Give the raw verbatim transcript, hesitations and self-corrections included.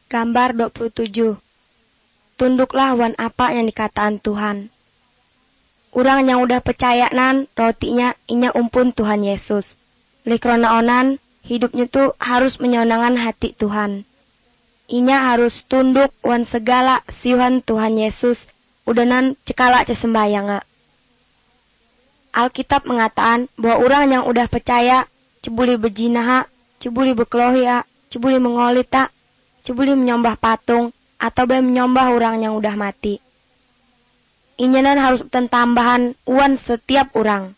Gambar dua puluh tujuh. Tunduklah wan apa yang dikataan Tuhan. Urang yang udah percaya nan rotinya inya umpun Tuhan Yesus. Oleh karena onan, hidupnya tuh harus menyenangkan hati Tuhan. Inya harus tunduk wan segala siuhan Tuhan Yesus udanan cekala cesembayanga. Alkitab mengatakan bahwa orang yang udah percaya cebuli bejinaha, cebuli bekelohia, cebuli mengolita, cebuli menyembah patung, atau be menyembah orang yang udah mati. Inyanan harus tambahan uan setiap orang.